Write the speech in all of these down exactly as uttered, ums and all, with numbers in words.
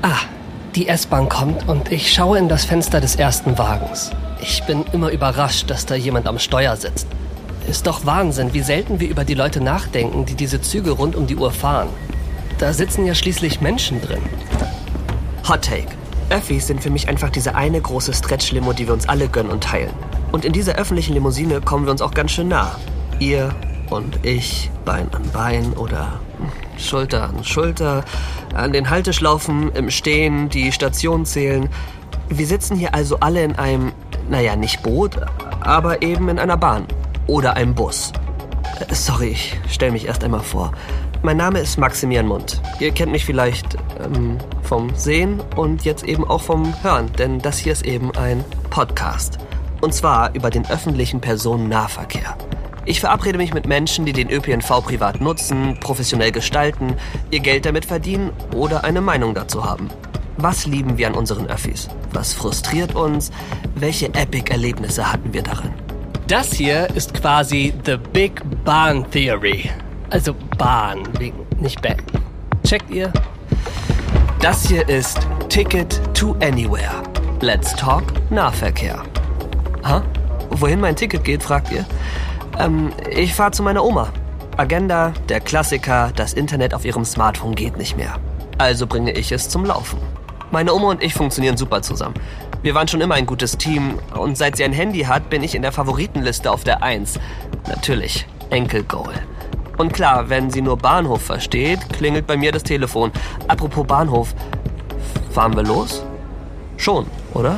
Ah, die S-Bahn kommt und ich schaue in das Fenster des ersten Wagens. Ich bin immer überrascht, dass da jemand am Steuer sitzt. Ist doch Wahnsinn, wie selten wir über die Leute nachdenken, die diese Züge rund um die Uhr fahren. Da sitzen ja schließlich Menschen drin. Hot Take. Öffis sind für mich einfach diese eine große Stretch-Limo, die wir uns alle gönnen und teilen. Und in dieser öffentlichen Limousine kommen wir uns auch ganz schön nah. Ihr und ich, Bein an Bein oder Schulter an Schulter, an den Halteschlaufen, im Stehen, die Station zählen. Wir sitzen hier also alle in einem, naja, nicht Boot, aber eben in einer Bahn oder einem Bus. Sorry, ich stelle mich erst einmal vor. Mein Name ist Maximilian Mund. Ihr kennt mich vielleicht ähm, vom Sehen und jetzt eben auch vom Hören, denn das hier ist eben ein Podcast. Und zwar über den öffentlichen Personennahverkehr. Ich verabrede mich mit Menschen, die den Ö P N V privat nutzen, professionell gestalten, ihr Geld damit verdienen oder eine Meinung dazu haben. Was lieben wir an unseren Öffis? Was frustriert uns? Welche Epic-Erlebnisse hatten wir darin? Das hier ist quasi the Big Bahn Theory. Also Bahn, wegen nicht Bang. Checkt ihr? Das hier ist Ticket to Anywhere. Let's talk Nahverkehr. Ha? Wohin mein Ticket geht, fragt ihr? Ähm, ich fahre zu meiner Oma. Agenda, der Klassiker, das Internet auf ihrem Smartphone geht nicht mehr. Also bringe ich es zum Laufen. Meine Oma und ich funktionieren super zusammen. Wir waren schon immer ein gutes Team und seit sie ein Handy hat, bin ich in der Favoritenliste auf der Eins. Natürlich, Enkel Goal. Und klar, wenn sie nur Bahnhof versteht, klingelt bei mir das Telefon. Apropos Bahnhof, fahren wir los? Schon, oder?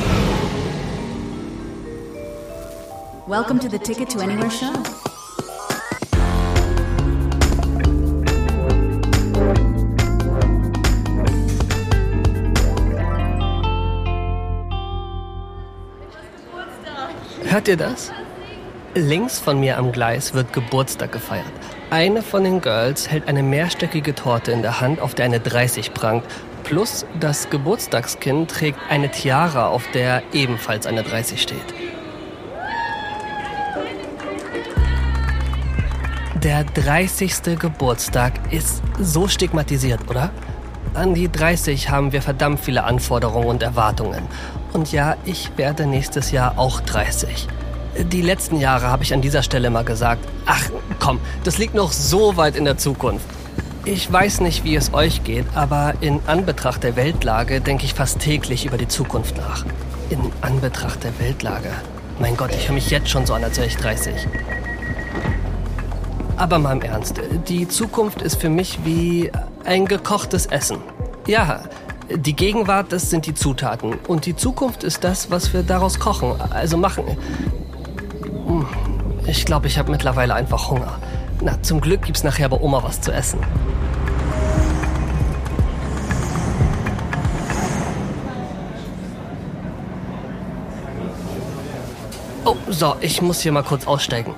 Welcome to the Ticket to Anywhere show. Hört ihr das? Links von mir am Gleis wird Geburtstag gefeiert. Eine von den Girls hält eine mehrstöckige Torte in der Hand, auf der eine dreißig prangt. Plus das Geburtstagskind trägt eine Tiara, auf der ebenfalls eine dreißig steht. Der dreißigste Geburtstag ist so stigmatisiert, oder? An die dreißig haben wir verdammt viele Anforderungen und Erwartungen. Und ja, ich werde nächstes Jahr auch dreißig. Die letzten Jahre habe ich an dieser Stelle mal gesagt, ach komm, das liegt noch so weit in der Zukunft. Ich weiß nicht, wie es euch geht, aber in Anbetracht der Weltlage denke ich fast täglich über die Zukunft nach. In Anbetracht der Weltlage. Mein Gott, ich höre mich jetzt schon so an, als wäre ich dreißig. Aber mal im Ernst, die Zukunft ist für mich wie ein gekochtes Essen. Ja, die Gegenwart, das sind die Zutaten. Und die Zukunft ist das, was wir daraus kochen, also machen. Ich glaube, ich habe mittlerweile einfach Hunger. Na, zum Glück gibt's nachher bei Oma was zu essen. Oh, so, ich muss hier mal kurz aussteigen.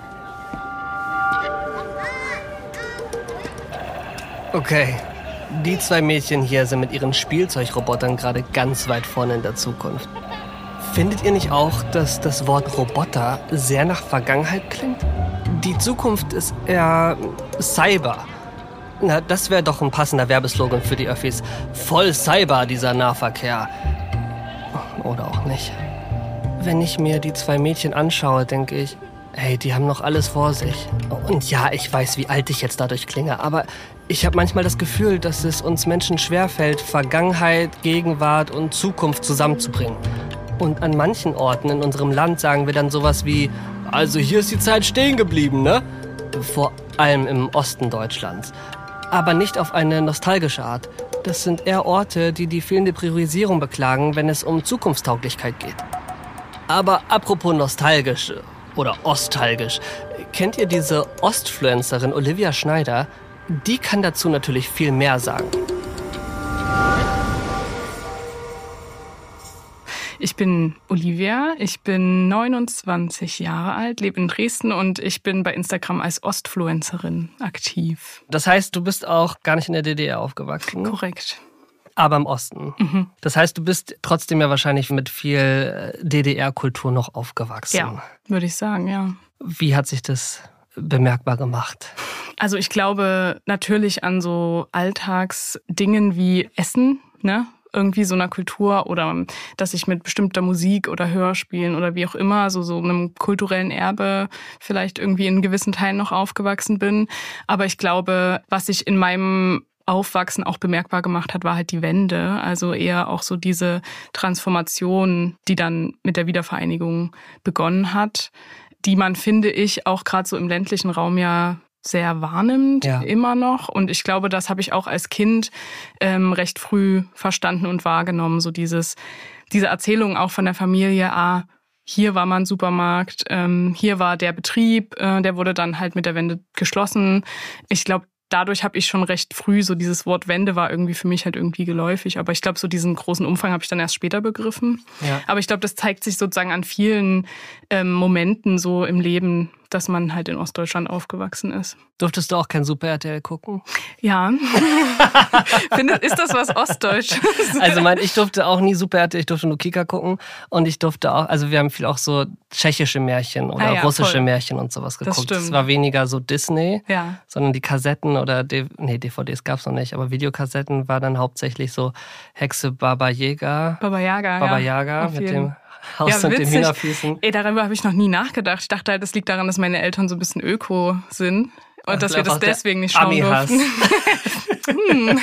Okay, die zwei Mädchen hier sind mit ihren Spielzeugrobotern gerade ganz weit vorne in der Zukunft. Findet ihr nicht auch, dass das Wort Roboter sehr nach Vergangenheit klingt? Die Zukunft ist eher Cyber. Na, das wäre doch ein passender Werbeslogan für die Öffis. Voll Cyber, dieser Nahverkehr. Oder auch nicht. Wenn ich mir die zwei Mädchen anschaue, denke ich, hey, die haben noch alles vor sich. Und ja, ich weiß, wie alt ich jetzt dadurch klinge, aber ich habe manchmal das Gefühl, dass es uns Menschen schwerfällt, Vergangenheit, Gegenwart und Zukunft zusammenzubringen. Und an manchen Orten in unserem Land sagen wir dann sowas wie, also hier ist die Zeit stehen geblieben, ne? Vor allem im Osten Deutschlands. Aber nicht auf eine nostalgische Art. Das sind eher Orte, die die fehlende Priorisierung beklagen, wenn es um Zukunftstauglichkeit geht. Aber apropos nostalgisch oder ostalgisch, kennt ihr diese Ostfluencerin Olivia Schneider? Die kann dazu natürlich viel mehr sagen. Ich bin Olivia, ich bin neunundzwanzig Jahre alt, lebe in Dresden und ich bin bei Instagram als Ostfluencerin aktiv. Das heißt, du bist auch gar nicht in der D D R aufgewachsen? Korrekt. Aber im Osten. Mhm. Das heißt, du bist trotzdem ja wahrscheinlich mit viel D D R-Kultur noch aufgewachsen. Ja, würde ich sagen, ja. Wie hat sich das bemerkbar gemacht? Also ich glaube natürlich an so Alltagsdingen wie Essen, ne? Irgendwie so einer Kultur oder dass ich mit bestimmter Musik oder Hörspielen oder wie auch immer, so, so einem kulturellen Erbe vielleicht irgendwie in gewissen Teilen noch aufgewachsen bin. Aber ich glaube, was ich in meinem Aufwachsen auch bemerkbar gemacht hat, war halt die Wende. Also eher auch so diese Transformation, die dann mit der Wiedervereinigung begonnen hat, die man, finde ich, auch gerade so im ländlichen Raum ja sehr wahrnimmt, ja. immer noch. Und ich glaube, das habe ich auch als Kind ähm, recht früh verstanden und wahrgenommen. So dieses, diese Erzählung auch von der Familie, ah, hier war mal ein Supermarkt, ähm, hier war der Betrieb, äh, der wurde dann halt mit der Wende geschlossen. Ich glaube, dadurch habe ich schon recht früh, so dieses Wort Wende war irgendwie für mich halt irgendwie geläufig. Aber ich glaube, so diesen großen Umfang habe ich dann erst später begriffen. Ja. Aber ich glaube, das zeigt sich sozusagen an vielen ähm, Momenten so im Leben, dass man halt in Ostdeutschland aufgewachsen ist. Durftest du auch kein Super R T L gucken? Ja. Findet, ist das was Ostdeutsches? Also mein, ich durfte auch nie Super R T L, ich durfte nur Kika gucken. Und ich durfte auch, also wir haben viel auch so tschechische Märchen oder ah ja, russische voll. Märchen und sowas geguckt. Das, das war weniger so Disney, ja. sondern die Kassetten oder, D- nee, D V Ds gab es noch nicht, aber Videokassetten war dann hauptsächlich so Hexe Baba Yaga. Baba Yaga, Baba ja. Yaga mit dem Haus ja, und den Hühnerfüßen. Ey, darüber habe ich noch nie nachgedacht. Ich dachte halt, das liegt daran, dass meine Eltern so ein bisschen öko sind und Ach, dass wir das deswegen nicht schauen durften. hm.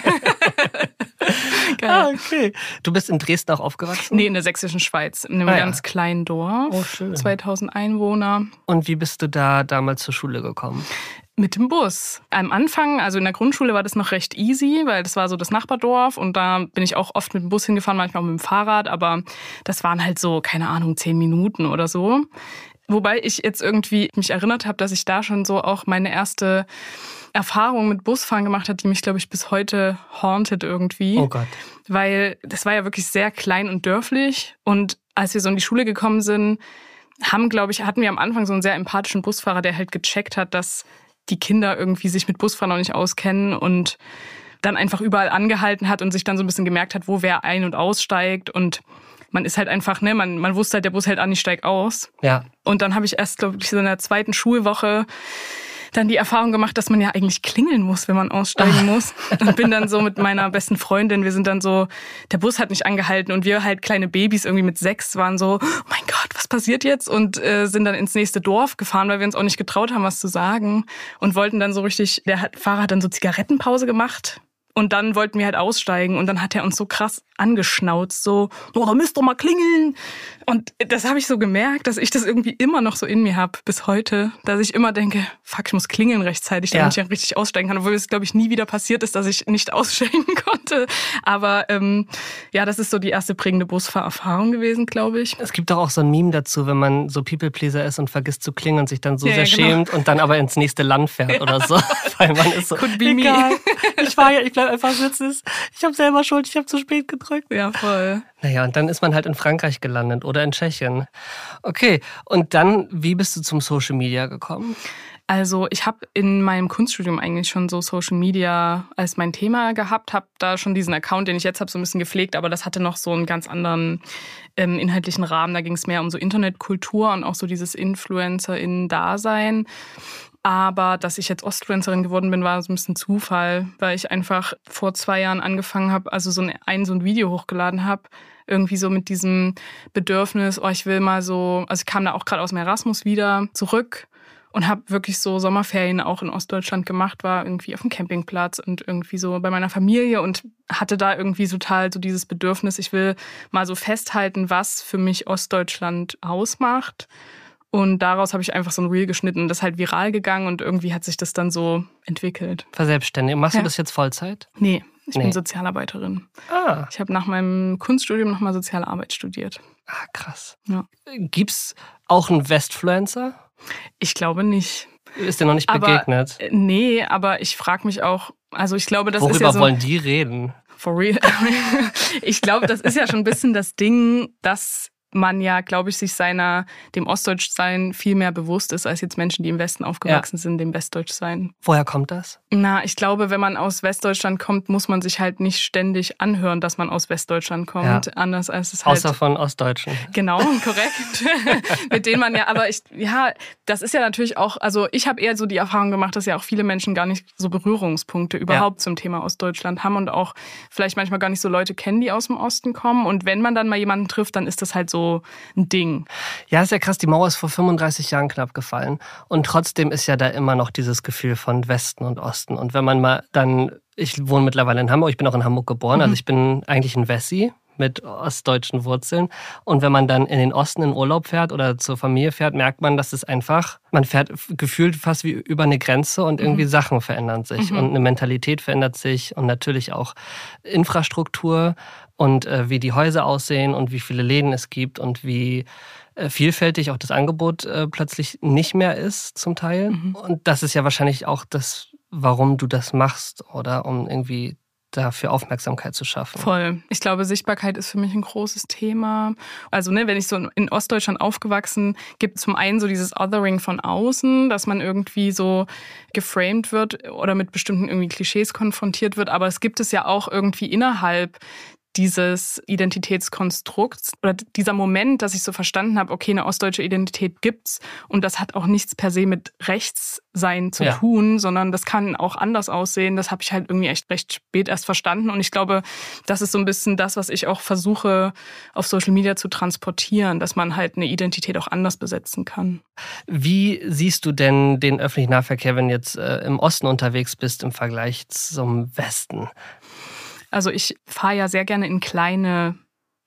Geil. Ah, okay. Du bist in Dresden auch aufgewachsen? Nee, in der sächsischen Schweiz, in einem ah, ganz ja. kleinen Dorf. Oh, schön. zweitausend Einwohner. Und wie bist du da damals zur Schule gekommen? Mit dem Bus. Am Anfang, also in der Grundschule war das noch recht easy, weil das war so das Nachbardorf und da bin ich auch oft mit dem Bus hingefahren, manchmal auch mit dem Fahrrad, aber das waren halt so, keine Ahnung, zehn Minuten oder so. Wobei ich jetzt irgendwie mich erinnert habe, dass ich da schon so auch meine erste Erfahrung mit Busfahren gemacht habe, die mich, glaube ich, bis heute hauntet irgendwie. Oh Gott. Weil das war ja wirklich sehr klein und dörflich und als wir so in die Schule gekommen sind, haben, glaube ich, hatten wir am Anfang so einen sehr empathischen Busfahrer, der halt gecheckt hat, dass die Kinder irgendwie sich mit Busfahren noch nicht auskennen und dann einfach überall angehalten hat und sich dann so ein bisschen gemerkt hat, wo wer ein- und aussteigt. Und man ist halt einfach, ne, man, man wusste halt, der Bus hält an, ich steig aus. Ja. Und dann habe ich erst, glaube ich, so in der zweiten Schulwoche dann die Erfahrung gemacht, dass man ja eigentlich klingeln muss, wenn man aussteigen muss. Und bin dann so mit meiner besten Freundin, wir sind dann so, der Bus hat nicht angehalten und wir halt kleine Babys irgendwie mit sechs waren so, oh mein Gott, was passiert jetzt? Und äh, sind dann ins nächste Dorf gefahren, weil wir uns auch nicht getraut haben, was zu sagen. Und wollten dann so richtig, der Fahrer hat dann so Zigarettenpause gemacht. Und dann wollten wir halt aussteigen und dann hat er uns so krass angeschnauzt, so, oh, da müsst ihr mal klingeln. Und das habe ich so gemerkt, dass ich das irgendwie immer noch so in mir habe bis heute, dass ich immer denke, fuck, ich muss klingeln rechtzeitig, damit ja. ich ja richtig aussteigen kann. Obwohl es, glaube ich, nie wieder passiert ist, dass ich nicht aussteigen konnte. Aber ähm, ja, das ist so die erste prägende Busfahrerfahrung gewesen, glaube ich. Es gibt doch auch so ein Meme dazu, wenn man so People-Pleaser ist und vergisst zu klingeln und sich dann so ja, sehr ja, genau. schämt und dann aber ins nächste Land fährt ja. oder so. Weil man ist so, Could be egal, me. ich war ja, ich bleib einfach sitzen. Ich habe selber Schuld, ich habe zu spät gedrückt. Ja, voll. Naja, und dann ist man halt in Frankreich gelandet oder in Tschechien. Okay, und dann, wie bist du zum Social Media gekommen? Also ich habe in meinem Kunststudium eigentlich schon so Social Media als mein Thema gehabt, habe da schon diesen Account, den ich jetzt habe, so ein bisschen gepflegt, aber das hatte noch so einen ganz anderen ähm, inhaltlichen Rahmen. Da ging es mehr um so Internetkultur und auch so dieses InfluencerInnen-Dasein. Aber dass ich jetzt Ostfluencerin geworden bin, war so ein bisschen Zufall, weil ich einfach vor zwei Jahren angefangen habe, also so ein, ein, so ein Video hochgeladen habe, irgendwie so mit diesem Bedürfnis, oh, ich will mal so, also ich kam da auch gerade aus dem Erasmus wieder zurück und habe wirklich so Sommerferien auch in Ostdeutschland gemacht, war irgendwie auf dem Campingplatz und irgendwie so bei meiner Familie und hatte da irgendwie total so dieses Bedürfnis, ich will mal so festhalten, was für mich Ostdeutschland ausmacht. Und daraus habe ich einfach so ein Reel geschnitten. Das ist halt viral gegangen und irgendwie hat sich das dann so entwickelt. Verselbstständigt. Machst ja. du das jetzt Vollzeit? Nee, ich nee. bin Sozialarbeiterin. Ah. Ich habe nach meinem Kunststudium nochmal Soziale Arbeit studiert. Ah, krass. Ja. Gibt's auch einen Westfluencer? Ich glaube nicht. Ist dir noch nicht aber, begegnet? Nee, aber ich frage mich auch, also ich glaube, das Worüber ist ja so... Worüber wollen die reden? For real. Ich glaube, das ist ja schon ein bisschen das Ding, dass man ja, glaube ich, sich seiner, dem Ostdeutschsein viel mehr bewusst ist, als jetzt Menschen, die im Westen aufgewachsen ja. sind, dem Westdeutschsein. Woher kommt das? Na, ich glaube, wenn man aus Westdeutschland kommt, muss man sich halt nicht ständig anhören, dass man aus Westdeutschland kommt. Ja. Anders als es halt... Außer von Ostdeutschen. Genau, korrekt. Mit denen man ja, aber ich, ja, das ist ja natürlich auch, also ich habe eher so die Erfahrung gemacht, dass ja auch viele Menschen gar nicht so Berührungspunkte überhaupt ja. zum Thema Ostdeutschland haben und auch vielleicht manchmal gar nicht so Leute kennen, die aus dem Osten kommen. Und wenn man dann mal jemanden trifft, dann ist das halt so ein Ding. Ja, ist ja krass, die Mauer ist vor fünfunddreißig Jahren knapp gefallen. Und trotzdem ist ja da immer noch dieses Gefühl von Westen und Osten. Und wenn man mal dann, ich wohne mittlerweile in Hamburg, ich bin auch in Hamburg geboren, mhm. also ich bin eigentlich ein Wessi mit ostdeutschen Wurzeln. Und wenn man dann in den Osten in Urlaub fährt oder zur Familie fährt, merkt man, dass es einfach, man fährt gefühlt fast wie über eine Grenze und irgendwie mhm. Sachen verändern sich. Mhm. Und eine Mentalität verändert sich und natürlich auch Infrastruktur und äh, wie die Häuser aussehen und wie viele Läden es gibt und wie äh, vielfältig auch das Angebot äh, plötzlich nicht mehr ist zum Teil. Mhm. Und das ist ja wahrscheinlich auch das, warum du das machst, oder? Um irgendwie dafür Aufmerksamkeit zu schaffen. Voll. Ich glaube, Sichtbarkeit ist für mich ein großes Thema. Also, ne, wenn ich so in Ostdeutschland aufgewachsen, gibt es zum einen so dieses Othering von außen, dass man irgendwie so geframed wird oder mit bestimmten irgendwie Klischees konfrontiert wird. Aber es gibt es ja auch irgendwie innerhalb dieses Identitätskonstrukts oder dieser Moment, dass ich so verstanden habe, okay, eine ostdeutsche Identität gibt's und das hat auch nichts per se mit Rechtssein zu ja. tun, sondern das kann auch anders aussehen. Das habe ich halt irgendwie echt recht spät erst verstanden und ich glaube, das ist so ein bisschen das, was ich auch versuche auf Social Media zu transportieren, dass man halt eine Identität auch anders besetzen kann. Wie siehst du denn den öffentlichen Nahverkehr, wenn du jetzt äh, im Osten unterwegs bist im Vergleich zum Westen? Also ich fahre ja sehr gerne in kleine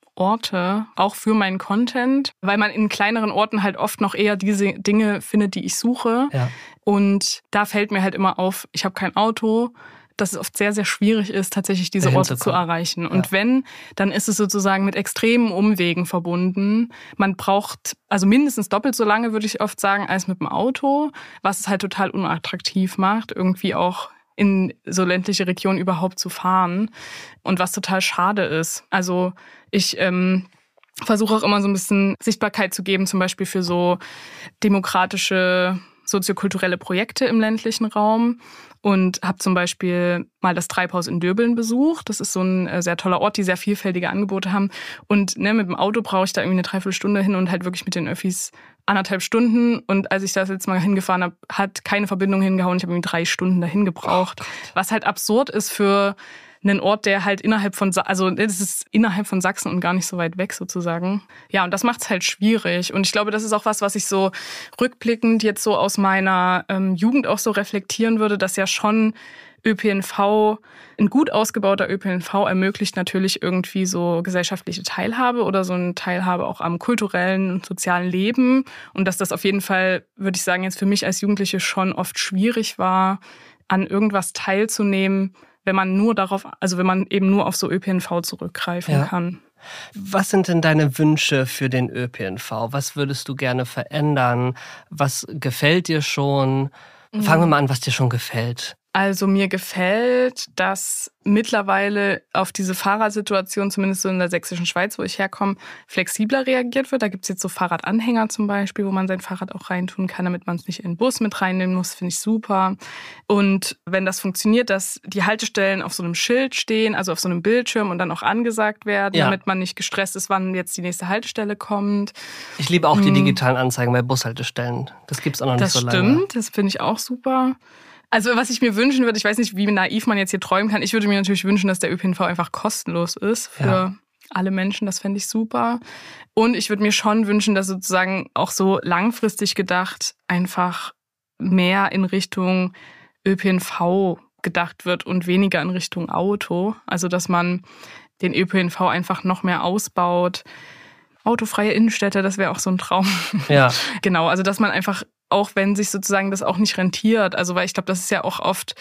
Orte, auch für meinen Content, weil man in kleineren Orten halt oft noch eher diese Dinge findet, die ich suche. Ja. Und da fällt mir halt immer auf, ich habe kein Auto, dass es oft sehr, sehr schwierig ist, tatsächlich diese Orte zu erreichen. Und ja. wenn, dann ist es sozusagen mit extremen Umwegen verbunden. Man braucht also mindestens doppelt so lange, würde ich oft sagen, als mit dem Auto, was es halt total unattraktiv macht, irgendwie auch in so ländliche Regionen überhaupt zu fahren und was total schade ist. Also ich ähm, versuche auch immer so ein bisschen Sichtbarkeit zu geben, zum Beispiel für so demokratische, soziokulturelle Projekte im ländlichen Raum und habe zum Beispiel mal das Treibhaus in Döbeln besucht. Das ist so ein äh, sehr toller Ort, die sehr vielfältige Angebote haben. Und ne, mit dem Auto brauche ich da irgendwie eine Dreiviertelstunde hin und halt wirklich mit den Öffis anderthalb Stunden. Und als ich das jetzt mal hingefahren habe, hat keine Verbindung hingehauen. Ich habe irgendwie drei Stunden dahin gebraucht. Oh, was halt absurd ist für einen Ort, der halt innerhalb von, also das ist innerhalb von Sachsen und gar nicht so weit weg sozusagen. Ja, und das macht es halt schwierig. Und ich glaube, das ist auch was, was ich so rückblickend jetzt so aus meiner ähm, Jugend auch so reflektieren würde, dass ja schon Ö P N V, ein gut ausgebauter Ö P N V ermöglicht natürlich irgendwie so gesellschaftliche Teilhabe oder so eine Teilhabe auch am kulturellen und sozialen Leben. Und dass das auf jeden Fall, würde ich sagen, jetzt für mich als Jugendliche schon oft schwierig war, an irgendwas teilzunehmen, wenn man nur darauf, also wenn man eben nur auf so Ö P N V zurückgreifen ja. kann. Was sind denn deine Wünsche für den Ö P N V? Was würdest du gerne verändern? Was gefällt dir schon? Mhm. Fangen wir mal an, was dir schon gefällt. Also mir gefällt, dass mittlerweile auf diese Fahrersituation, zumindest so in der sächsischen Schweiz, wo ich herkomme, flexibler reagiert wird. Da gibt es jetzt so Fahrradanhänger zum Beispiel, wo man sein Fahrrad auch reintun kann, damit man es nicht in den Bus mit reinnehmen muss, finde ich super. Und wenn das funktioniert, dass die Haltestellen auf so einem Schild stehen, also auf so einem Bildschirm und dann auch angesagt werden, ja. damit man nicht gestresst ist, wann jetzt die nächste Haltestelle kommt. Ich liebe auch die digitalen Anzeigen bei Bushaltestellen. Das gibt es auch noch nicht das so lange. Das stimmt, das finde ich auch super. Also was ich mir wünschen würde, ich weiß nicht, wie naiv man jetzt hier träumen kann, ich würde mir natürlich wünschen, dass der Ö P N V einfach kostenlos ist für ja. alle Menschen, das fände ich super. Und ich würde mir schon wünschen, dass sozusagen auch so langfristig gedacht einfach mehr in Richtung Ö P N V gedacht wird und weniger in Richtung Auto. Also dass man den Ö P N V einfach noch mehr ausbaut. Autofreie Innenstädte, das wäre auch so ein Traum. Ja. Genau, also dass man einfach, auch wenn sich sozusagen das auch nicht rentiert, also weil ich glaube, das ist ja auch oft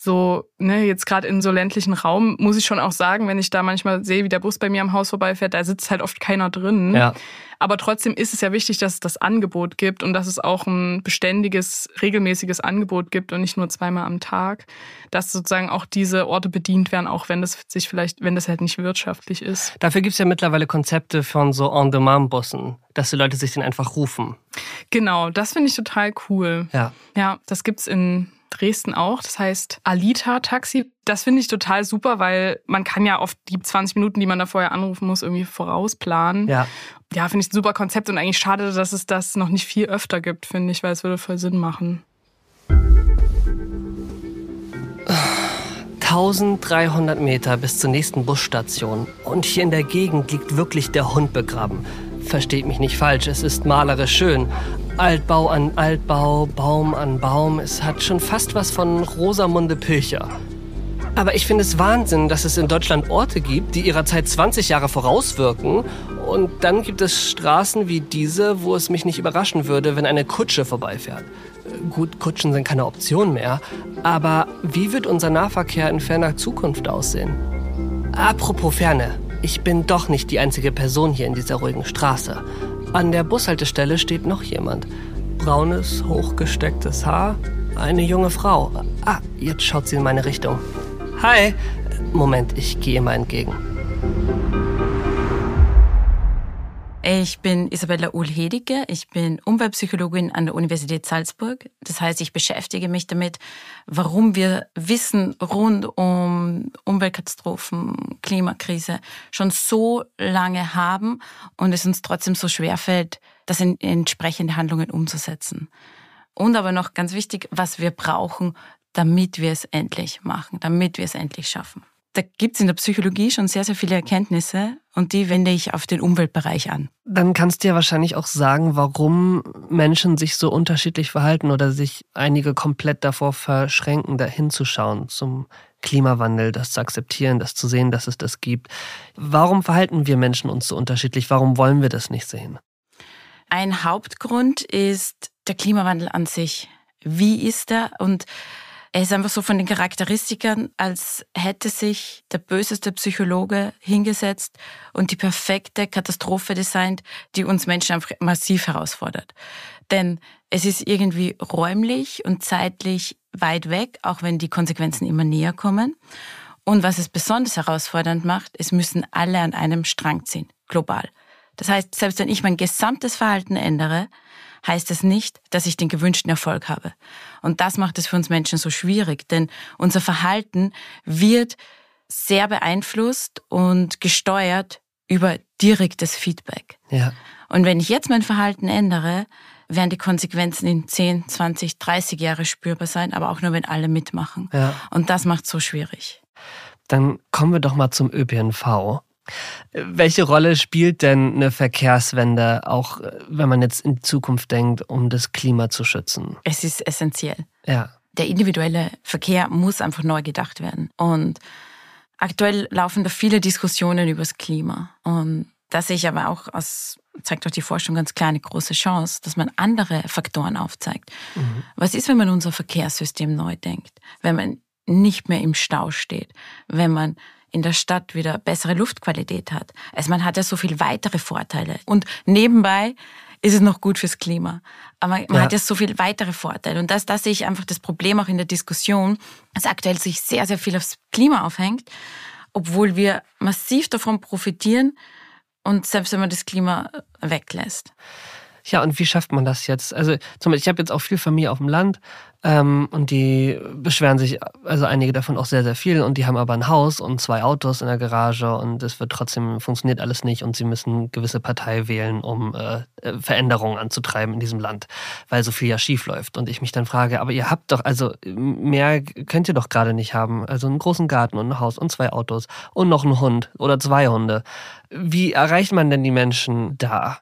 So, ne, jetzt gerade in so ländlichen Raum muss ich schon auch sagen, wenn ich da manchmal sehe, wie der Bus bei mir am Haus vorbeifährt, da sitzt halt oft keiner drin. Ja. Aber trotzdem ist es ja wichtig, dass es das Angebot gibt und dass es auch ein beständiges, regelmäßiges Angebot gibt und nicht nur zweimal am Tag, dass sozusagen auch diese Orte bedient werden, auch wenn das sich vielleicht, wenn das halt nicht wirtschaftlich ist. Dafür gibt es ja mittlerweile Konzepte von so On-Demand-Bussen, dass die Leute sich den einfach rufen. Genau, das finde ich total cool. Ja. Ja, das gibt's in Dresden auch. Das heißt Alita-Taxi. Das finde ich total super, weil man kann ja oft die zwanzig Minuten, die man da vorher anrufen muss, irgendwie vorausplanen. Ja. Ja, finde ich ein super Konzept und eigentlich schade, dass es das noch nicht viel öfter gibt, finde ich, weil es würde voll Sinn machen. dreizehnhundert Meter bis zur nächsten Busstation. Und hier in der Gegend liegt wirklich der Hund begraben. Versteht mich nicht falsch, es ist malerisch schön. Altbau an Altbau, Baum an Baum. Es hat schon fast was von Rosamunde Pilcher. Aber ich finde es Wahnsinn, dass es in Deutschland Orte gibt, die ihrer Zeit zwanzig Jahre vorauswirken. Und dann gibt es Straßen wie diese, wo es mich nicht überraschen würde, wenn eine Kutsche vorbeifährt. Gut, Kutschen sind keine Option mehr. Aber wie wird unser Nahverkehr in ferner Zukunft aussehen? Apropos Ferne. Ich bin doch nicht die einzige Person hier in dieser ruhigen Straße. An der Bushaltestelle steht noch jemand. Braunes, hochgestecktes Haar. Eine junge Frau. Ah, jetzt schaut sie in meine Richtung. Hi. Moment, ich gehe ihr mal entgegen. Ich bin Isabella Uhl-Hedige, ich bin Umweltpsychologin an der Universität Salzburg. Das heißt, ich beschäftige mich damit, warum wir Wissen rund um Umweltkatastrophen, Klimakrise schon so lange haben und es uns trotzdem so schwerfällt, das in entsprechende Handlungen umzusetzen. Und aber noch ganz wichtig, was wir brauchen, damit wir es endlich machen, damit wir es endlich schaffen. Da gibt es in der Psychologie schon sehr, sehr viele Erkenntnisse und die wende ich auf den Umweltbereich an. Dann kannst du ja wahrscheinlich auch sagen, warum Menschen sich so unterschiedlich verhalten oder sich einige komplett davor verschränken, da hinzuschauen zum Klimawandel, das zu akzeptieren, das zu sehen, dass es das gibt. Warum verhalten wir Menschen uns so unterschiedlich? Warum wollen wir das nicht sehen? Ein Hauptgrund ist der Klimawandel an sich. Wie ist er? Und er ist einfach so von den Charakteristikern, als hätte sich der böseste Psychologe hingesetzt und die perfekte Katastrophe designt, die uns Menschen einfach massiv herausfordert. Denn es ist irgendwie räumlich und zeitlich weit weg, auch wenn die Konsequenzen immer näher kommen. Und was es besonders herausfordernd macht, es müssen alle an einem Strang ziehen, global. Das heißt, selbst wenn ich mein gesamtes Verhalten ändere, heißt es nicht, dass ich den gewünschten Erfolg habe. Und das macht es für uns Menschen so schwierig, denn unser Verhalten wird sehr beeinflusst und gesteuert über direktes Feedback. Ja. Und wenn ich jetzt mein Verhalten ändere, werden die Konsequenzen in zehn, zwanzig, dreißig Jahre spürbar sein, aber auch nur, wenn alle mitmachen. Ja. Und das macht es so schwierig. Dann kommen wir doch mal zum Ö P N V. Welche Rolle spielt denn eine Verkehrswende, auch wenn man jetzt in die Zukunft denkt, um das Klima zu schützen? Es ist essentiell. Ja. Der individuelle Verkehr muss einfach neu gedacht werden. Und aktuell laufen da viele Diskussionen über das Klima. Und da sehe ich aber auch, aus, zeigt auch die Forschung ganz klar, eine große Chance, dass man andere Faktoren aufzeigt. Mhm. Was ist, wenn man unser Verkehrssystem neu denkt? Wenn man nicht mehr im Stau steht? Wenn man in der Stadt wieder bessere Luftqualität hat. Also man hat ja so viele weitere Vorteile. Und nebenbei ist es noch gut fürs Klima. Aber man ja. hat ja so viele weitere Vorteile. Und das, das sehe ich einfach das Problem auch in der Diskussion, dass aktuell sich sehr, sehr viel aufs Klima aufhängt, obwohl wir massiv davon profitieren und selbst wenn man das Klima weglässt. Ja, und wie schafft man das jetzt? Also zum Beispiel, ich habe jetzt auch viel Familie auf dem Land ähm, und die beschweren sich, also einige davon auch sehr, sehr viel und die haben aber ein Haus und zwei Autos in der Garage und es wird trotzdem, funktioniert alles nicht und sie müssen eine gewisse Partei wählen, um äh, Veränderungen anzutreiben in diesem Land, weil so viel ja schief läuft. Und ich mich dann frage, aber ihr habt doch, also mehr könnt ihr doch gerade nicht haben. Also einen großen Garten und ein Haus und zwei Autos und noch einen Hund oder zwei Hunde. Wie erreicht man denn die Menschen da?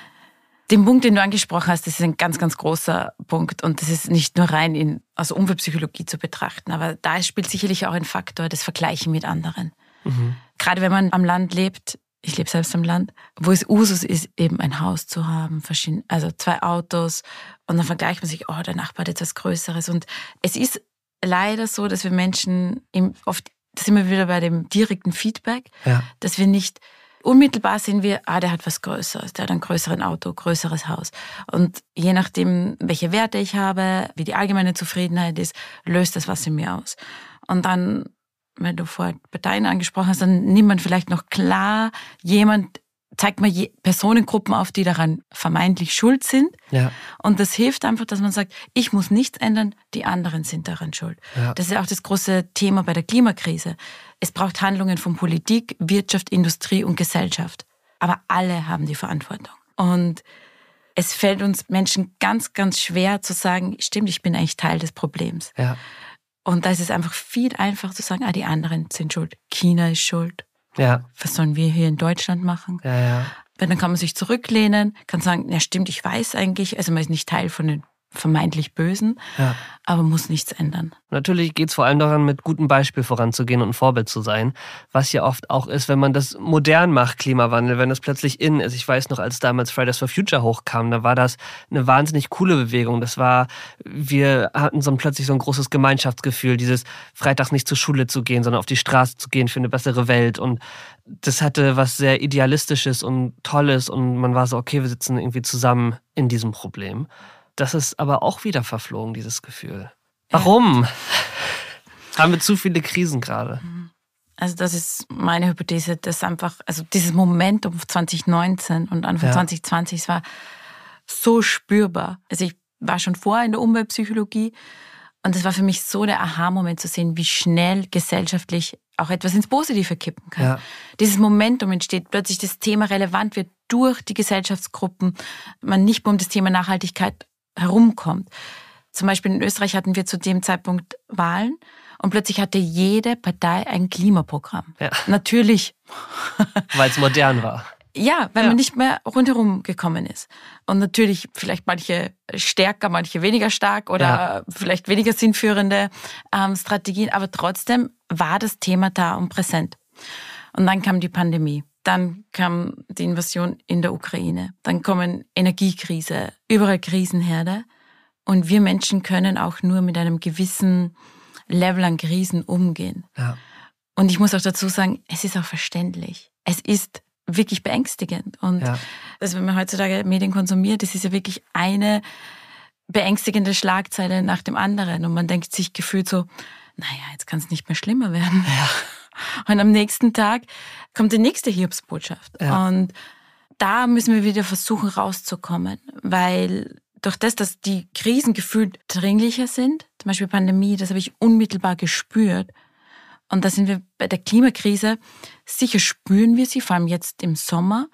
Den Punkt, den du angesprochen hast, das ist ein ganz, ganz großer Punkt und das ist nicht nur rein in, aus Umweltpsychologie zu betrachten, aber da spielt sicherlich auch ein Faktor das Vergleichen mit anderen. Mhm. Gerade wenn man am Land lebt, ich lebe selbst am Land, wo es Usus ist, eben ein Haus zu haben, also zwei Autos und dann vergleicht man sich, oh, der Nachbar hat etwas Größeres und es ist leider so, dass wir Menschen im, oft, da sind wir wieder bei dem direkten Feedback, ja. dass wir nicht unmittelbar sehen wir, ah, der hat was Größeres, der hat ein größeres Auto, größeres Haus. Und je nachdem, welche Werte ich habe, wie die allgemeine Zufriedenheit ist, löst das was in mir aus. Und dann, wenn du vorher Parteien angesprochen hast, dann nimmt man vielleicht noch klar jemand, zeigt man Personengruppen auf, die daran vermeintlich schuld sind. Ja. Und das hilft einfach, dass man sagt, ich muss nichts ändern, die anderen sind daran schuld. Ja. Das ist auch das große Thema bei der Klimakrise. Es braucht Handlungen von Politik, Wirtschaft, Industrie und Gesellschaft. Aber alle haben die Verantwortung. Und es fällt uns Menschen ganz, ganz schwer zu sagen, stimmt, ich bin eigentlich Teil des Problems. Ja. Und da ist es einfach viel einfacher zu sagen, ah, die anderen sind schuld. China ist schuld. Ja. Was sollen wir hier in Deutschland machen? Ja, ja. Dann kann man sich zurücklehnen, kann sagen, ja stimmt, ich weiß eigentlich, also man ist nicht Teil von den vermeintlich Bösen, ja. aber muss nichts ändern. Natürlich geht es vor allem daran, mit gutem Beispiel voranzugehen und ein Vorbild zu sein, was ja oft auch ist, wenn man das modern macht, Klimawandel, wenn das plötzlich in ist. Ich weiß noch, als damals Fridays for Future hochkam, da war das eine wahnsinnig coole Bewegung. Das war, wir hatten so ein, plötzlich so ein großes Gemeinschaftsgefühl, dieses freitags nicht zur Schule zu gehen, sondern auf die Straße zu gehen für eine bessere Welt. Und das hatte was sehr Idealistisches und Tolles und man war so, okay, wir sitzen irgendwie zusammen in diesem Problem. Das ist aber auch wieder verflogen, dieses Gefühl. Warum? Ja. Haben wir zu viele Krisen gerade? Also das ist meine Hypothese, dass einfach, also dieses Momentum zwanzig neunzehn und Anfang ja. zwanzig zwanzig, es war so spürbar. Also ich war schon vorher in der Umweltpsychologie und es war für mich so der Aha-Moment zu sehen, wie schnell gesellschaftlich auch etwas ins Positive kippen kann. Ja. Dieses Momentum entsteht, plötzlich das Thema relevant wird durch die Gesellschaftsgruppen, man nicht mehr um das Thema Nachhaltigkeit herumkommt. Zum Beispiel in Österreich hatten wir zu dem Zeitpunkt Wahlen und plötzlich hatte jede Partei ein Klimaprogramm. Ja. Natürlich. Weil es modern war. Ja, weil ja. man nicht mehr rundherum gekommen ist. Und natürlich vielleicht manche stärker, manche weniger stark oder ja. vielleicht weniger sinnführende ähm, Strategien, aber trotzdem war das Thema da und präsent. Und dann kam die Pandemie. Dann kam die Invasion in der Ukraine. Dann kommen Energiekrise, überall Krisenherde. Und wir Menschen können auch nur mit einem gewissen Level an Krisen umgehen. Ja. Und ich muss auch dazu sagen, es ist auch verständlich. Es ist wirklich beängstigend. Und ja. also wenn man heutzutage Medien konsumiert, das ist ja wirklich eine beängstigende Schlagzeile nach dem anderen. Und man denkt sich gefühlt so, naja, jetzt kann es nicht mehr schlimmer werden. Ja. Und am nächsten Tag kommt die nächste Hiobsbotschaft. Ja. Und da müssen wir wieder versuchen rauszukommen, weil durch das, dass die Krisen gefühlt dringlicher sind, zum Beispiel Pandemie, das habe ich unmittelbar gespürt. Und da sind wir bei der Klimakrise, sicher spüren wir sie, vor allem jetzt im Sommer,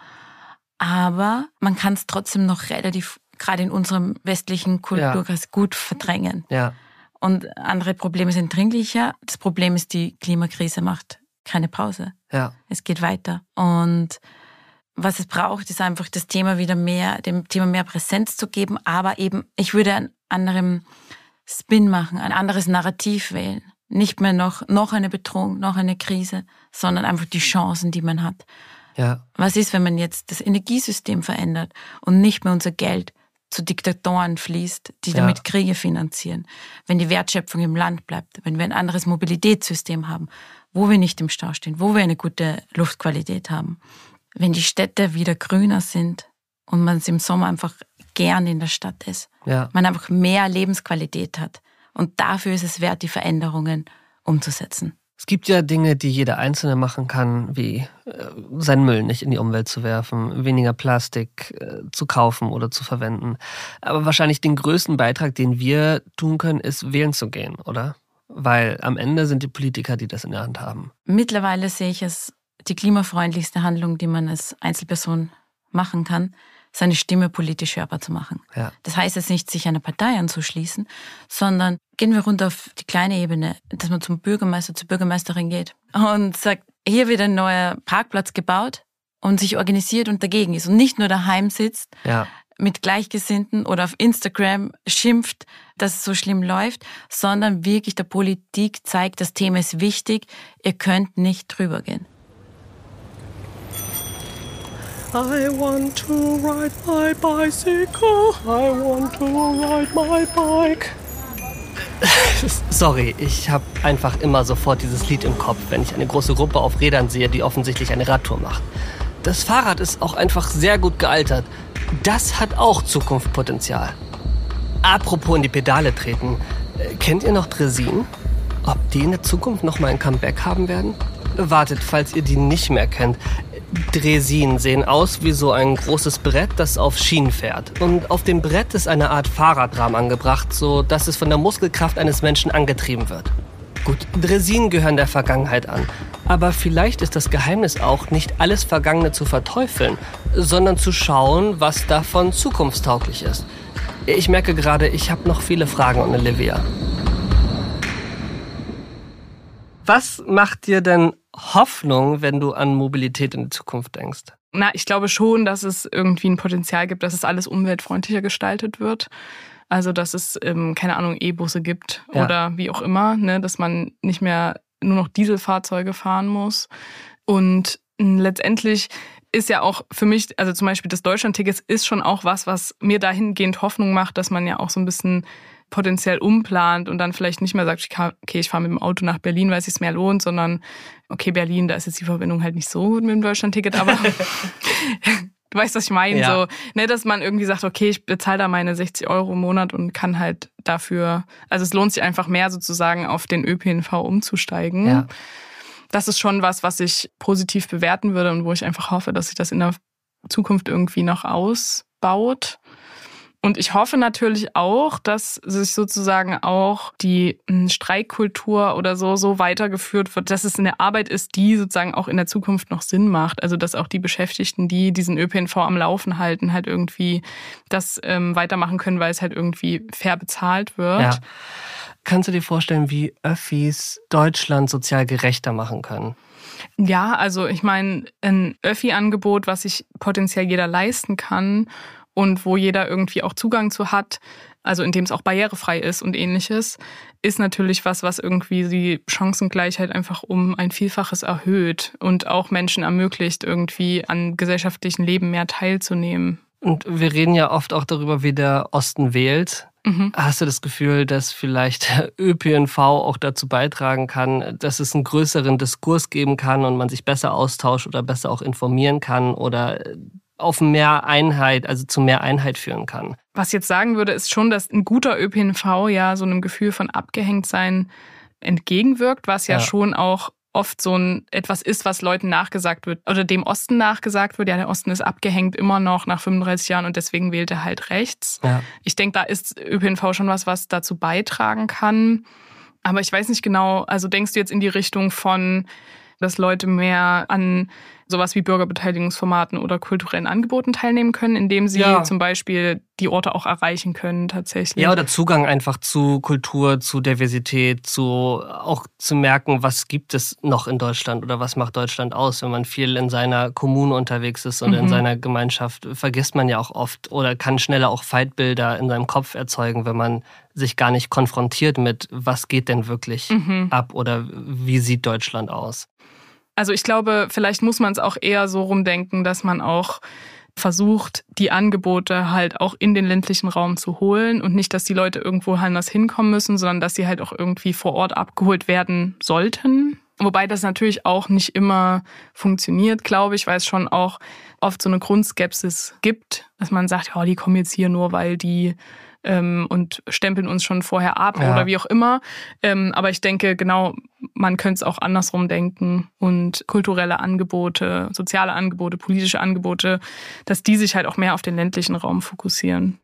aber man kann es trotzdem noch relativ, gerade in unserem westlichen Kulturkreis, ja. gut verdrängen. Ja. Und andere Probleme sind dringlicher. Das Problem ist, die Klimakrise macht keine Pause. Ja. Es geht weiter. Und was es braucht, ist einfach das Thema wieder mehr, dem Thema mehr Präsenz zu geben. Aber eben, ich würde einen anderen Spin machen, ein anderes Narrativ wählen. Nicht mehr noch, noch eine Bedrohung, noch eine Krise, sondern einfach die Chancen, die man hat. Ja. Was ist, wenn man jetzt das Energiesystem verändert und nicht mehr unser Geld zu Diktatoren fließt, die ja. damit Kriege finanzieren, wenn die Wertschöpfung im Land bleibt, wenn wir ein anderes Mobilitätssystem haben, wo wir nicht im Stau stehen, wo wir eine gute Luftqualität haben, wenn die Städte wieder grüner sind und man im Sommer einfach gern in der Stadt ist, ja. man einfach mehr Lebensqualität hat. Und dafür ist es wert, die Veränderungen umzusetzen. Es gibt ja Dinge, die jeder Einzelne machen kann, wie äh, seinen Müll nicht in die Umwelt zu werfen, weniger Plastik äh, zu kaufen oder zu verwenden. Aber wahrscheinlich den größten Beitrag, den wir tun können, ist wählen zu gehen, oder? Weil am Ende sind die Politiker, die das in der Hand haben. Mittlerweile sehe ich es die klimafreundlichste Handlung, die man als Einzelperson machen kann, seine Stimme politisch hörbar zu machen. Ja. Das heißt jetzt nicht, sich einer Partei anzuschließen, sondern gehen wir runter auf die kleine Ebene, dass man zum Bürgermeister, zur Bürgermeisterin geht und sagt, hier wird ein neuer Parkplatz gebaut und sich organisiert und dagegen ist und nicht nur daheim sitzt, ja. mit Gleichgesinnten oder auf Instagram schimpft, dass es so schlimm läuft, sondern wirklich der Politik zeigt, das Thema ist wichtig, ihr könnt nicht drüber gehen. I want to ride my bicycle, I want to ride my bike. Sorry, ich habe einfach immer sofort dieses Lied im Kopf, wenn ich eine große Gruppe auf Rädern sehe, die offensichtlich eine Radtour macht. Das Fahrrad ist auch einfach sehr gut gealtert. Das hat auch Zukunftspotenzial. Apropos in die Pedale treten. Kennt ihr noch Draisinen? Ob die in der Zukunft nochmal ein Comeback haben werden? Wartet, falls ihr die nicht mehr kennt. Draisinen sehen aus wie so ein großes Brett, das auf Schienen fährt. Und auf dem Brett ist eine Art Fahrradrahmen angebracht, so dass es von der Muskelkraft eines Menschen angetrieben wird. Gut, Draisinen gehören der Vergangenheit an. Aber vielleicht ist das Geheimnis auch, nicht alles Vergangene zu verteufeln, sondern zu schauen, was davon zukunftstauglich ist. Ich merke gerade, ich habe noch viele Fragen an Olivia. Was macht dir denn Hoffnung, wenn du an Mobilität in die Zukunft denkst? Na, ich glaube schon, dass es irgendwie ein Potenzial gibt, dass es alles umweltfreundlicher gestaltet wird. Also, dass es, ähm, keine Ahnung, E-Busse gibt ja. oder wie auch immer, ne, dass man nicht mehr nur noch Dieselfahrzeuge fahren muss. Und mh, letztendlich ist ja auch für mich, also zum Beispiel das Deutschlandticket ist schon auch was, was mir dahingehend Hoffnung macht, dass man ja auch so ein bisschen potenziell umplant und dann vielleicht nicht mehr sagt, okay, ich fahre mit dem Auto nach Berlin, weil es sich mehr lohnt, sondern okay, Berlin, da ist jetzt die Verbindung halt nicht so gut mit dem Deutschlandticket, aber du weißt, was ich meine, ja. so, ne, dass man irgendwie sagt, okay, ich bezahle da meine sechzig Euro im Monat und kann halt dafür, also es lohnt sich einfach mehr sozusagen auf den Ö P N V umzusteigen. Ja. Das ist schon was, was ich positiv bewerten würde und wo ich einfach hoffe, dass sich das in der Zukunft irgendwie noch ausbaut. Und ich hoffe natürlich auch, dass sich sozusagen auch die Streikkultur oder so so weitergeführt wird, dass es eine Arbeit ist, die sozusagen auch in der Zukunft noch Sinn macht. Also dass auch die Beschäftigten, die diesen Ö P N V am Laufen halten, halt irgendwie das ähm, weitermachen können, weil es halt irgendwie fair bezahlt wird. Ja. Kannst du dir vorstellen, wie Öffis Deutschland sozial gerechter machen können? Ja, also ich meine, ein Öffi-Angebot, was sich potenziell jeder leisten kann, und wo jeder irgendwie auch Zugang zu hat, also in dem es auch barrierefrei ist und ähnliches, ist natürlich was, was irgendwie die Chancengleichheit einfach um ein Vielfaches erhöht und auch Menschen ermöglicht, irgendwie an gesellschaftlichen Leben mehr teilzunehmen. Und wir reden ja oft auch darüber, wie der Osten wählt. Mhm. Hast du das Gefühl, dass vielleicht der Ö P N V auch dazu beitragen kann, dass es einen größeren Diskurs geben kann und man sich besser austauscht oder besser auch informieren kann oder auf mehr Einheit, also zu mehr Einheit führen kann? Was ich jetzt sagen würde, ist schon, dass ein guter Ö P N V ja so einem Gefühl von Abgehängtsein entgegenwirkt, was ja, ja schon auch oft so ein etwas ist, was Leuten nachgesagt wird oder dem Osten nachgesagt wird. Ja, der Osten ist abgehängt immer noch nach fünfunddreißig Jahren und deswegen wählt er halt rechts. Ja. Ich denke, da ist Ö P N V schon was, was dazu beitragen kann. Aber ich weiß nicht genau, also denkst du jetzt in die Richtung von, dass Leute mehr an sowas wie Bürgerbeteiligungsformaten oder kulturellen Angeboten teilnehmen können, indem sie ja. zum Beispiel die Orte auch erreichen können tatsächlich. Ja, oder Zugang einfach zu Kultur, zu Diversität, zu auch zu merken, was gibt es noch in Deutschland oder was macht Deutschland aus. Wenn man viel in seiner Kommune unterwegs ist oder mhm. in seiner Gemeinschaft, vergisst man ja auch oft oder kann schneller auch Feindbilder in seinem Kopf erzeugen, wenn man sich gar nicht konfrontiert mit, was geht denn wirklich mhm. ab oder wie sieht Deutschland aus. Also ich glaube, vielleicht muss man es auch eher so rumdenken, dass man auch versucht, die Angebote halt auch in den ländlichen Raum zu holen und nicht, dass die Leute irgendwo anders hinkommen müssen, sondern dass sie halt auch irgendwie vor Ort abgeholt werden sollten. Wobei das natürlich auch nicht immer funktioniert, glaube ich, weil es schon auch oft so eine Grundskepsis gibt, dass man sagt, ja, die kommen jetzt hier nur, weil die ähm, und stempeln uns schon vorher ab ja. oder wie auch immer. Ähm, aber ich denke, genau, man könnte es auch andersrum denken und kulturelle Angebote, soziale Angebote, politische Angebote, dass die sich halt auch mehr auf den ländlichen Raum fokussieren.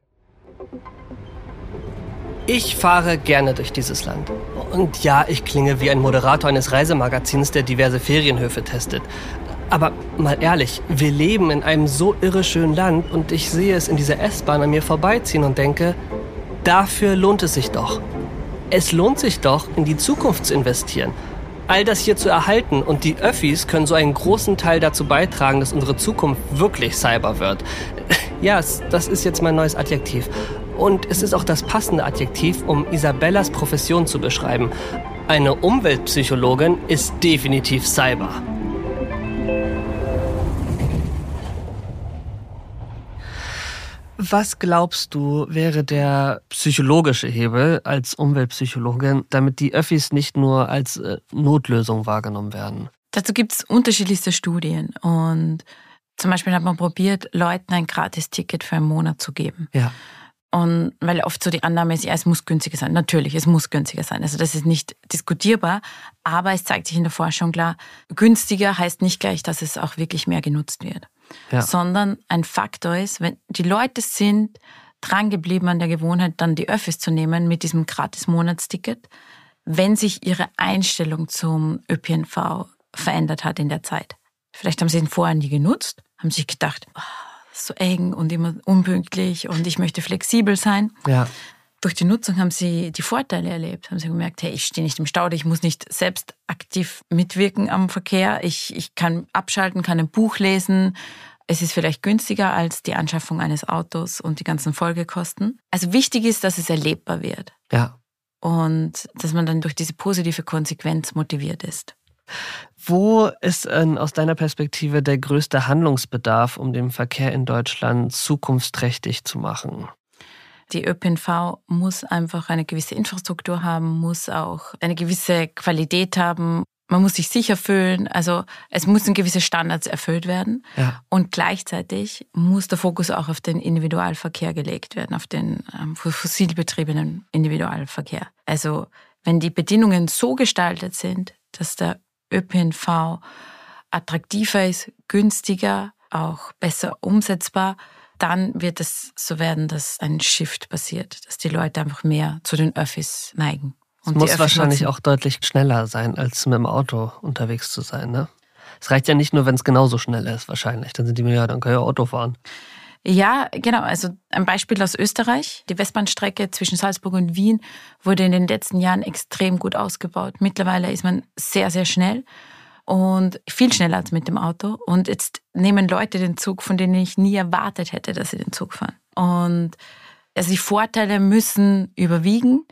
Ich fahre gerne durch dieses Land. Und ja, ich klinge wie ein Moderator eines Reisemagazins, der diverse Ferienhöfe testet. Aber mal ehrlich, wir leben in einem so irre schönen Land und ich sehe es in dieser S-Bahn an mir vorbeiziehen und denke, dafür lohnt es sich doch. Es lohnt sich doch, in die Zukunft zu investieren. All das hier zu erhalten und die Öffis können so einen großen Teil dazu beitragen, dass unsere Zukunft wirklich cyber wird. Ja, das ist jetzt mein neues Adjektiv. Und es ist auch das passende Adjektiv, um Isabellas Profession zu beschreiben. Eine Umweltpsychologin ist definitiv cyber. Was glaubst du, wäre der psychologische Hebel als Umweltpsychologin, damit die Öffis nicht nur als äh, Notlösung wahrgenommen werden? Dazu gibt es unterschiedlichste Studien. Und zum Beispiel hat man probiert, Leuten ein Gratis-Ticket für einen Monat zu geben. Ja. Und weil oft so die Annahme ist, ja, es muss günstiger sein. Natürlich, es muss günstiger sein. Also das ist nicht diskutierbar. Aber es zeigt sich in der Forschung klar, günstiger heißt nicht gleich, dass es auch wirklich mehr genutzt wird. Ja. Sondern ein Faktor ist, wenn die Leute sind dran geblieben an der Gewohnheit, dann die Öffis zu nehmen mit diesem Gratis-Monatsticket, wenn sich ihre Einstellung zum Ö P N V verändert hat in der Zeit. Vielleicht haben sie ihn vorher nie genutzt, haben sich gedacht, oh, so eng und immer unpünktlich und ich möchte flexibel sein. Ja. Durch die Nutzung haben sie die Vorteile erlebt, haben sie gemerkt, hey, ich stehe nicht im Stau, ich muss nicht selbst aktiv mitwirken am Verkehr, ich, ich kann abschalten, kann ein Buch lesen. Es ist vielleicht günstiger als die Anschaffung eines Autos und die ganzen Folgekosten. Also wichtig ist, dass es erlebbar wird. Ja. Und dass man dann durch diese positive Konsequenz motiviert ist. Wo ist äh, aus deiner Perspektive der größte Handlungsbedarf, um den Verkehr in Deutschland zukunftsträchtig zu machen? Die Ö P N V muss einfach eine gewisse Infrastruktur haben, muss auch eine gewisse Qualität haben. Man muss sich sicher fühlen. Also es müssen gewisse Standards erfüllt werden. Ja. Und gleichzeitig muss der Fokus auch auf den Individualverkehr gelegt werden, auf den ähm, fossilbetriebenen Individualverkehr. Also wenn die Bedingungen so gestaltet sind, dass der Ö P N V attraktiver ist, günstiger, auch besser umsetzbar, dann wird es so werden, dass ein Shift passiert, dass die Leute einfach mehr zu den Öffis neigen. Es muss wahrscheinlich nutzen. Auch deutlich schneller sein, als mit dem Auto unterwegs zu sein, ne? Es reicht ja nicht nur, wenn es genauso schnell ist, wahrscheinlich. Dann sind die mir ja, dann können ja Auto fahren. Ja, genau. Also ein Beispiel aus Österreich. Die Westbahnstrecke zwischen Salzburg und Wien wurde in den letzten Jahren extrem gut ausgebaut. Mittlerweile ist man sehr, sehr schnell und viel schneller als mit dem Auto. Und jetzt nehmen Leute den Zug, von denen ich nie erwartet hätte, dass sie den Zug fahren. Und also die Vorteile müssen überwiegen.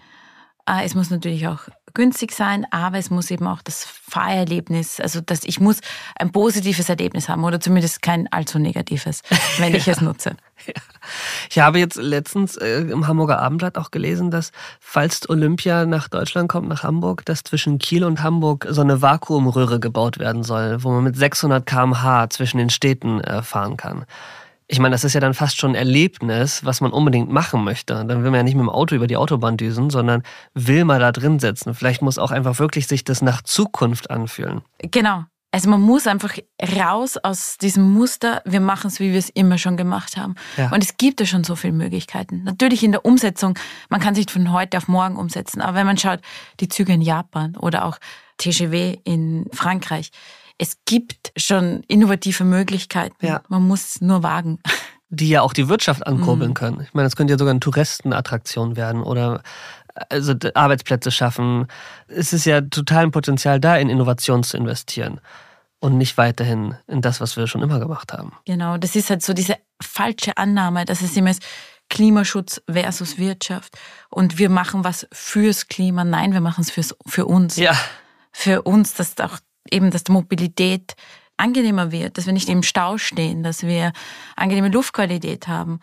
Es muss natürlich auch günstig sein, aber es muss eben auch das Fahrerlebnis, also dass ich muss ein positives Erlebnis haben oder zumindest kein allzu negatives, wenn ich ja. es nutze. Ja. Ich habe jetzt letztens äh, im Hamburger Abendblatt auch gelesen, dass falls Olympia nach Deutschland kommt, nach Hamburg, dass zwischen Kiel und Hamburg so eine Vakuumröhre gebaut werden soll, wo man mit sechshundert Kilometer pro Stunde zwischen den Städten äh, fahren kann. Ich meine, das ist ja dann fast schon ein Erlebnis, was man unbedingt machen möchte. Dann will man ja nicht mit dem Auto über die Autobahn düsen, sondern will mal da drin sitzen. Vielleicht muss auch einfach wirklich sich das nach Zukunft anfühlen. Genau. Also man muss einfach raus aus diesem Muster, wir machen es, wie wir es immer schon gemacht haben. Ja. Und es gibt ja schon so viele Möglichkeiten. Natürlich in der Umsetzung, man kann sich von heute auf morgen umsetzen. Aber wenn man schaut, die Züge in Japan oder auch T G V in Frankreich, es gibt schon innovative Möglichkeiten. Ja. Man muss es nur wagen. Die ja auch die Wirtschaft ankurbeln mhm. können. Ich meine, das könnte ja sogar eine Touristenattraktion werden oder also Arbeitsplätze schaffen. Es ist ja total ein Potenzial da, in Innovation zu investieren und nicht weiterhin in das, was wir schon immer gemacht haben. Genau, das ist halt so diese falsche Annahme, dass es immer ist Klimaschutz versus Wirtschaft und wir machen was fürs Klima. Nein, wir machen es fürs, für uns. Ja. Für uns, dass auch eben, dass die Mobilität angenehmer wird, dass wir nicht im Stau stehen, dass wir angenehme Luftqualität haben.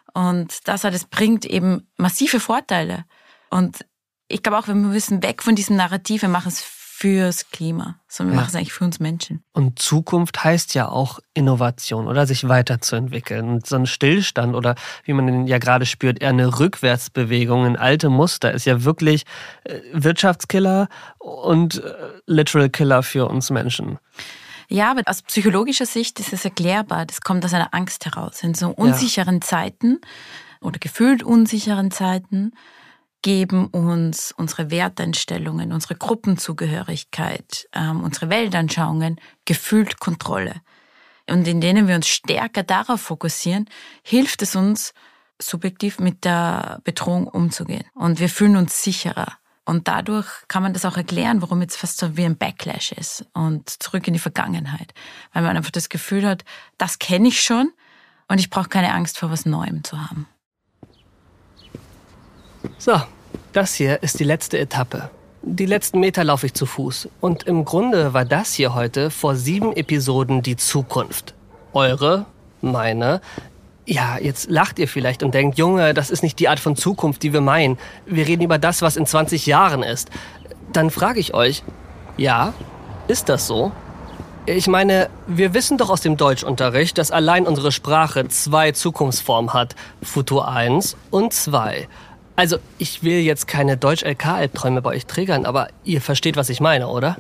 Und das alles bringt eben massive Vorteile. Und ich glaube auch, wir müssen weg von diesem Narrativ, wir machen es fürs Klima, sondern wir ja. machen es eigentlich für uns Menschen. Und Zukunft heißt ja auch Innovation oder sich weiterzuentwickeln. Und so ein Stillstand oder wie man den ja gerade spürt, eher eine Rückwärtsbewegung in alte Muster ist ja wirklich Wirtschaftskiller und Literal Killer für uns Menschen. Ja, aber aus psychologischer Sicht ist es erklärbar. Das kommt aus einer Angst heraus. In so unsicheren ja. Zeiten oder gefühlt unsicheren Zeiten geben uns unsere Werteinstellungen, unsere Gruppenzugehörigkeit, ähm, unsere Weltanschauungen gefühlt Kontrolle. Und in denen wir uns stärker darauf fokussieren, hilft es uns, subjektiv mit der Bedrohung umzugehen. Und wir fühlen uns sicherer. Und dadurch kann man das auch erklären, warum jetzt fast so wie ein Backlash ist und zurück in die Vergangenheit. Weil man einfach das Gefühl hat, das kenne ich schon und ich brauche keine Angst vor was Neuem zu haben. So, das hier ist die letzte Etappe. Die letzten Meter laufe ich zu Fuß. Und im Grunde war das hier heute vor sieben Episoden die Zukunft. Eure, meine, Ja, jetzt lacht ihr vielleicht und denkt, Junge, das ist nicht die Art von Zukunft, die wir meinen. Wir reden über das, was in zwanzig Jahren ist. Dann frage ich euch, ja, ist das so? Ich meine, wir wissen doch aus dem Deutschunterricht, dass allein unsere Sprache zwei Zukunftsformen hat. Futur eins und zwei. Also, ich will jetzt keine Deutsch-L K-Albträume bei euch triggern, aber ihr versteht, was ich meine, oder?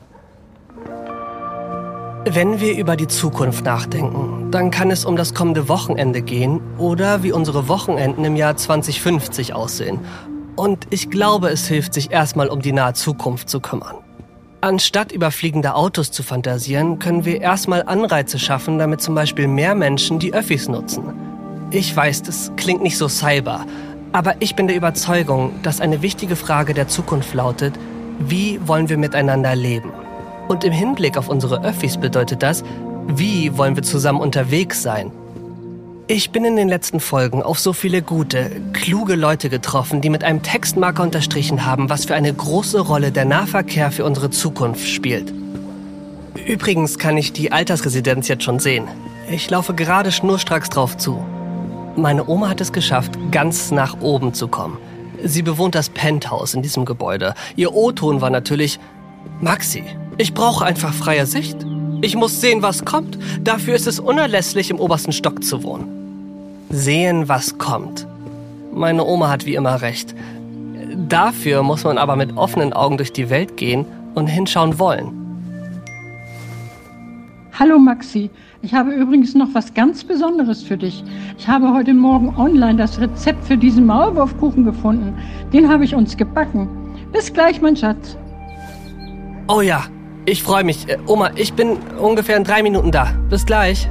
Wenn wir über die Zukunft nachdenken, dann kann es um das kommende Wochenende gehen oder wie unsere Wochenenden im Jahr zwanzig fünfzig aussehen. Und ich glaube, es hilft, sich erstmal um die nahe Zukunft zu kümmern. Anstatt über fliegende Autos zu fantasieren, können wir erstmal Anreize schaffen, damit zum Beispiel mehr Menschen die Öffis nutzen. Ich weiß, das klingt nicht so cyber, aber ich bin der Überzeugung, dass eine wichtige Frage der Zukunft lautet, wie wollen wir miteinander leben? Und im Hinblick auf unsere Öffis bedeutet das, wie wollen wir zusammen unterwegs sein? Ich bin in den letzten Folgen auf so viele gute, kluge Leute getroffen, die mit einem Textmarker unterstrichen haben, was für eine große Rolle der Nahverkehr für unsere Zukunft spielt. Übrigens kann ich die Altersresidenz jetzt schon sehen. Ich laufe gerade schnurstracks drauf zu. Meine Oma hat es geschafft, ganz nach oben zu kommen. Sie bewohnt das Penthouse in diesem Gebäude. Ihr O-Ton war natürlich: Maxi, ich brauche einfach freie Sicht. Ich muss sehen, was kommt. Dafür ist es unerlässlich, im obersten Stock zu wohnen. Sehen, was kommt. Meine Oma hat wie immer recht. Dafür muss man aber mit offenen Augen durch die Welt gehen und hinschauen wollen. Hallo Maxi, ich habe übrigens noch was ganz Besonderes für dich. Ich habe heute Morgen online das Rezept für diesen Maulwurfkuchen gefunden. Den habe ich uns gebacken. Bis gleich, mein Schatz. Oh ja, ich freue mich. Äh, Oma, ich bin ungefähr in drei Minuten da. Bis gleich.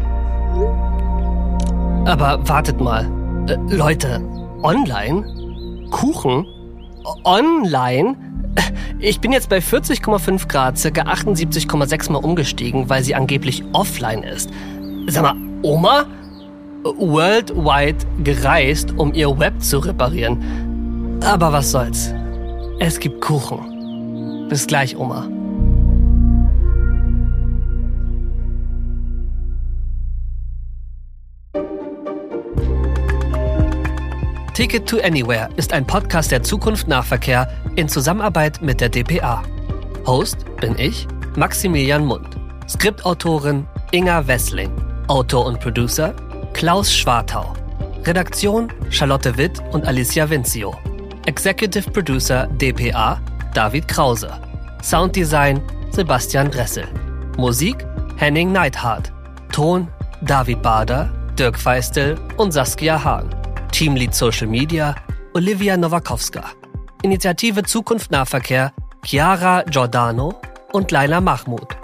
Aber wartet mal. Äh, Leute, online? Kuchen? O- online? Äh, Ich bin jetzt bei vierzig Komma fünf Grad, circa achtundsiebzig Komma sechs Mal umgestiegen, weil sie angeblich offline ist. Sag mal, Oma? Worldwide gereist, um ihr Web zu reparieren. Aber was soll's? Es gibt Kuchen. Bis gleich, Oma. Ticket to Anywhere ist ein Podcast der Zukunft Nahverkehr in Zusammenarbeit mit der D P A. Host bin ich, Maximilian Mund. Skriptautorin Inga Wessling. Autor und Producer Klaus Schwartau. Redaktion Charlotte Witt und Alicia Vincio. Executive Producer D P A David Krause. Sounddesign Sebastian Dressel. Musik Henning Neidhardt. Ton David Bader, Dirk Feistel und Saskia Hahn. Teamlead Social Media Olivia Nowakowska. Initiative Zukunft Nahverkehr Chiara Giordano und Laila Mahmoud.